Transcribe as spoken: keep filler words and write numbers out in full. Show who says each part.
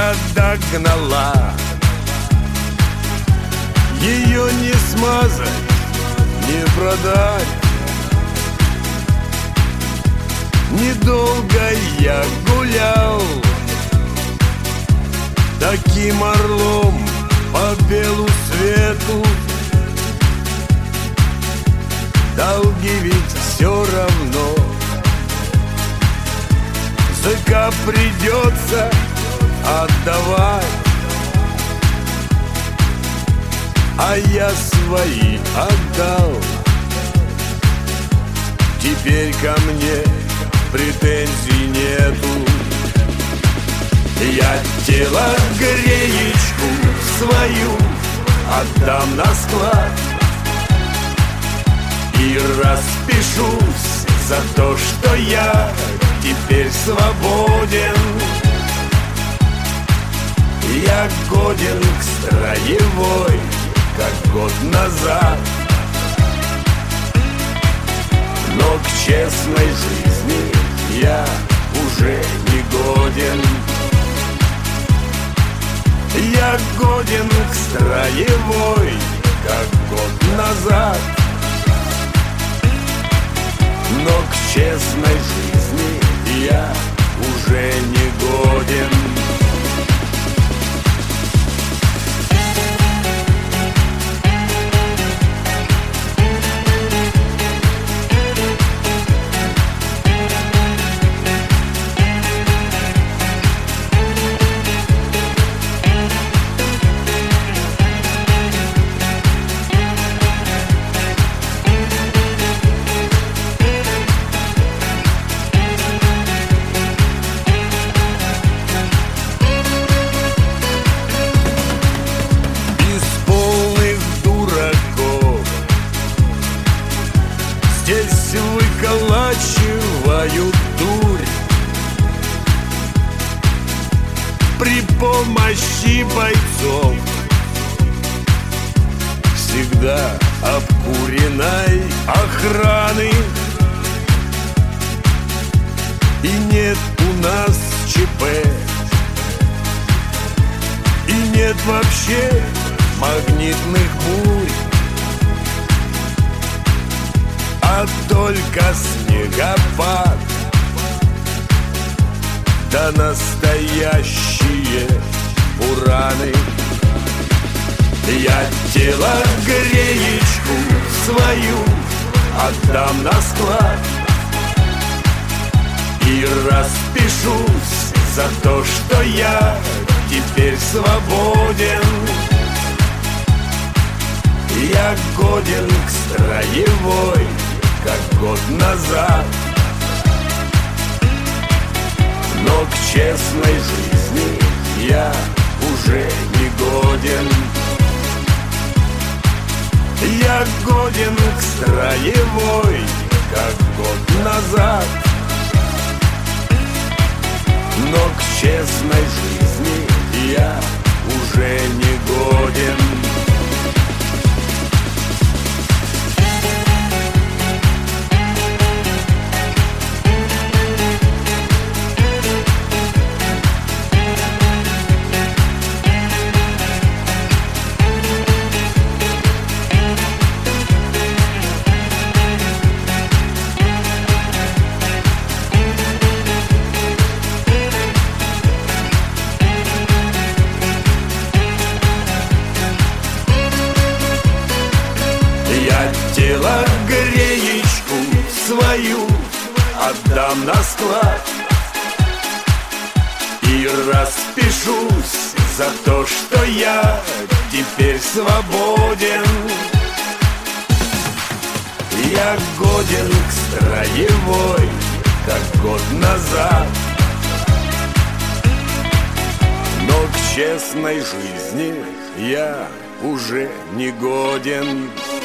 Speaker 1: меня догнала. Ее не смазать, не продать. Недолго я гулял таким орлом по белу свету. Долги ведь все равно ЗК придется отдавать, а я свои отдал. Теперь ко мне претензий нету. Я телогреечку свою отдам на склад и распишусь за то, что я теперь свободен. Я годен к строевой, как год назад, но к честной жизни я уже не годен. Я годен к строевой, как год назад, но к честной жизни я уже не годен. Здесь выколачивают дурь при помощи бойцов всегда обкуренной охраны. И нет у нас ЧП, и нет вообще магнитных бурь, а только снегопад да настоящие бураны. Я телогреечку свою отдам на склад и распишусь за то, что я теперь свободен. Я годен к строевой, как год назад, но к честной жизни я уже не годен. Я годен к строевой, как год назад, но к честной жизни я уже не годен. Я телогреечку свою отдам на склад и распишусь за то, что я теперь свободен. Я годен к строевой, как год назад, но к честной жизни я уже не годен.